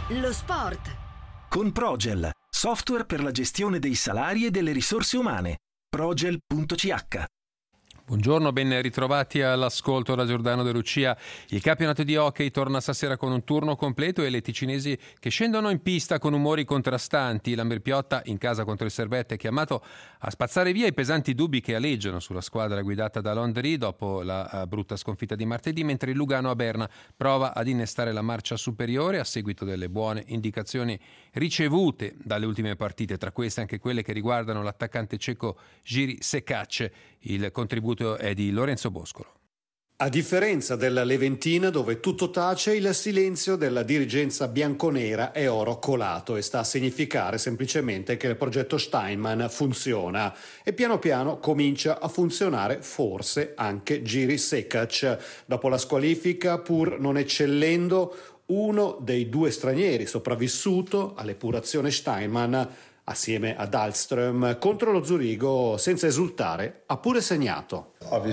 Lo sport. Con Progel, software per la gestione dei salari e delle risorse umane. Progel.ch. Buongiorno, ben ritrovati all'ascolto da Giordano De Lucia. Il campionato di hockey torna stasera con un turno completo e le ticinesi che scendono in pista con umori contrastanti. L'Amber Piotta in casa contro il Servette è chiamato a spazzare via i pesanti dubbi che aleggiano sulla squadra guidata da Landry dopo la brutta sconfitta di martedì, mentre il Lugano a Berna prova ad innestare la marcia superiore a seguito delle buone indicazioni ricevute dalle ultime partite, tra queste anche quelle che riguardano l'attaccante ceco Jiří Sekac. Il contributo è di Lorenzo Boscolo. A differenza della Leventina, dove tutto tace, il silenzio della dirigenza bianconera è oro colato e sta a significare semplicemente che il progetto Steinman funziona e piano piano comincia a funzionare forse anche Jiří Sekac. Dopo la squalifica, pur non eccellendo, uno dei due stranieri sopravvissuto all'epurazione Steinman assieme ad Dahlström contro lo Zurigo senza esultare ha pure segnato.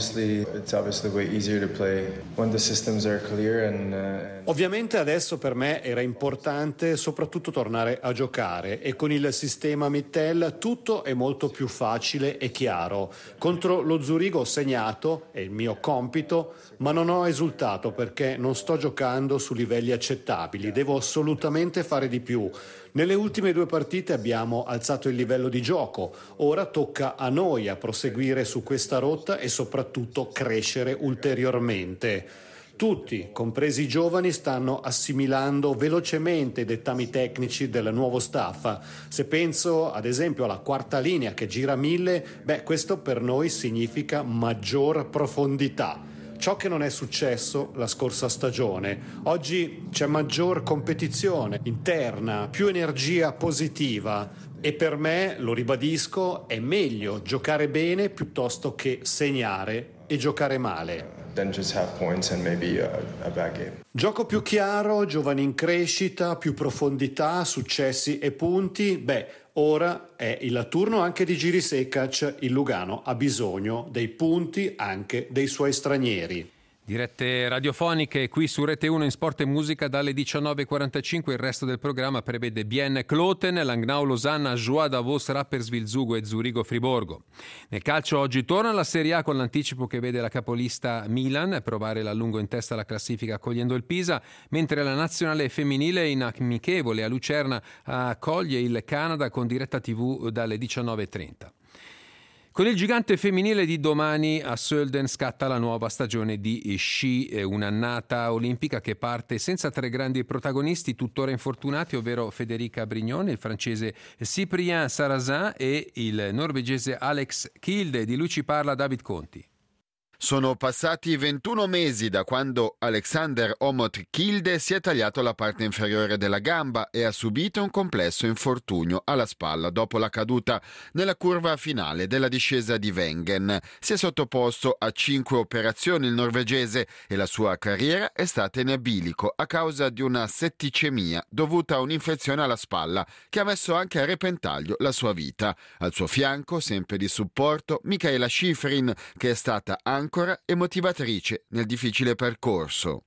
Ovviamente adesso per me era importante soprattutto tornare a giocare e con il sistema Mittel tutto è molto più facile e chiaro. Contro lo Zurigo ho segnato, è il mio compito, ma non ho esultato perché non sto giocando su livelli accettabili, devo assolutamente fare di più. Nelle ultime due partite abbiamo alzato il livello di gioco, ora tocca a noi a proseguire su questa rotta e soprattutto crescere ulteriormente. Tutti, compresi i giovani, stanno assimilando velocemente i dettami tecnici del nuovo staff. Se penso ad esempio alla quarta linea che gira 1000, questo per noi significa maggior profondità. Ciò che non è successo la scorsa stagione. Oggi c'è maggior competizione interna, più energia positiva e per me, lo ribadisco, è meglio giocare bene piuttosto che segnare e giocare male. Gioco più chiaro, giovani in crescita, più profondità, successi e punti. Ora è il turno anche di Jiří Sekac. Il Lugano ha bisogno dei punti anche dei suoi stranieri. Dirette radiofoniche qui su Rete 1 in Sport e Musica dalle 19.45. Il resto del programma prevede Bienne Kloten, Langnau Losanna, Joie Davos, Rapperswil Zugo e Zurigo Friborgo. Nel calcio oggi torna la Serie A con l'anticipo che vede la capolista Milan provare l'allungo in testa alla classifica accogliendo il Pisa, mentre la nazionale femminile in amichevole a Lucerna accoglie il Canada con diretta TV dalle 19.30. Con il gigante femminile di domani a Sölden scatta la nuova stagione di sci, un'annata olimpica che parte senza tre grandi protagonisti tuttora infortunati, ovvero Federica Brignone, il francese Cyprien Sarrazin e il norvegese Alex Kilde. Di lui ci parla David Conti. Sono passati 21 mesi da quando Alexander Omot Kilde si è tagliato la parte inferiore della gamba e ha subito un complesso infortunio alla spalla dopo la caduta nella curva finale della discesa di Wengen. Si è sottoposto a 5 operazioni il norvegese e la sua carriera è stata in bilico a causa di una setticemia dovuta a un'infezione alla spalla che ha messo anche a repentaglio la sua vita. Al suo fianco, sempre di supporto, Michaela Schifrin, che è stata ancora e motivatrice nel difficile percorso.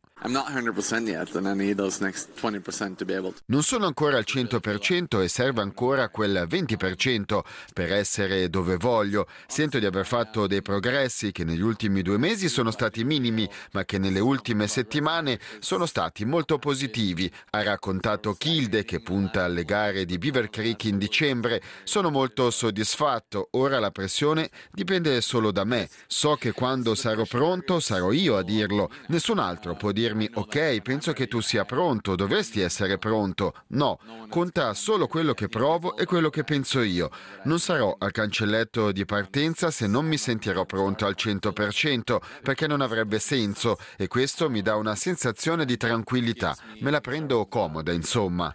Non sono ancora al 100% e serve ancora quel 20% per essere dove voglio. Sento di aver fatto dei progressi che negli ultimi 2 mesi sono stati minimi, ma che nelle ultime settimane sono stati molto positivi, ha raccontato Kilde, che punta alle gare di Beaver Creek in dicembre. Sono molto soddisfatto, ora la pressione dipende solo da me. So che quando sarò pronto sarò io a dirlo, nessun altro può dirmi ok, penso che tu sia pronto, dovresti essere pronto. No, conta solo quello che provo e quello che penso io. Non sarò al cancelletto di partenza se non mi sentirò pronto al 100%, perché non avrebbe senso e questo mi dà una sensazione di tranquillità. Me la prendo comoda, insomma.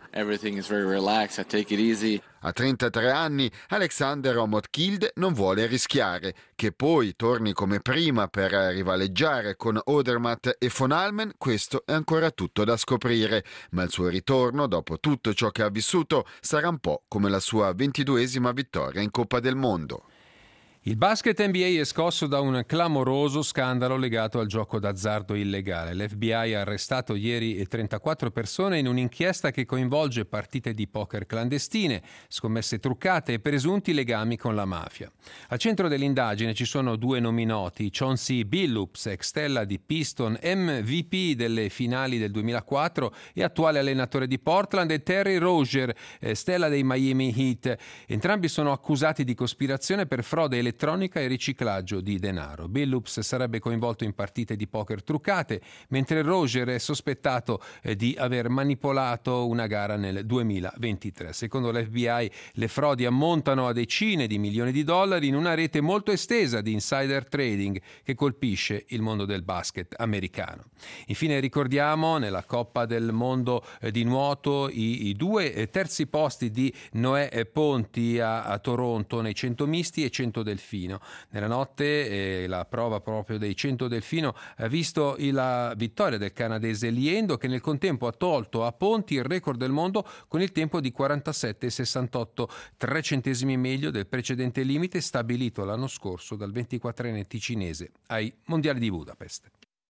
A 33 anni Alexander Omot Kilde non vuole rischiare. Che poi torni come prima per rivaleggiare con Odermatt e von Allmen, questo è ancora tutto da scoprire. Ma il suo ritorno, dopo tutto ciò che ha vissuto, sarà un po' come la sua 22esima vittoria in Coppa del Mondo. Il basket NBA è scosso da un clamoroso scandalo legato al gioco d'azzardo illegale. L'FBI ha arrestato ieri 34 persone in un'inchiesta che coinvolge partite di poker clandestine, scommesse truccate e presunti legami con la mafia. Al centro dell'indagine ci sono due nomi noti: Chauncey Billups, ex stella di Piston, MVP delle finali del 2004 e attuale allenatore di Portland, e Terry Rozier, stella dei Miami Heat. Entrambi sono accusati di cospirazione per frode elettronica e riciclaggio di denaro. Billups sarebbe coinvolto in partite di poker truccate, mentre Rozier è sospettato di aver manipolato una gara nel 2023. Secondo l'FBI le frodi ammontano a decine di milioni di dollari in una rete molto estesa di insider trading che colpisce il mondo del basket americano. Infine ricordiamo nella Coppa del Mondo di nuoto i due terzi posti di Noè Ponti a Toronto nei 100 misti e 100 delfino. Nella notte la prova proprio dei 100 delfino ha visto la vittoria del canadese Liendo, che nel contempo ha tolto a Ponti il record del mondo con il tempo di 47,68, 3 centesimi meglio del precedente limite stabilito l'anno scorso dal 24enne ticinese ai Mondiali di Budapest.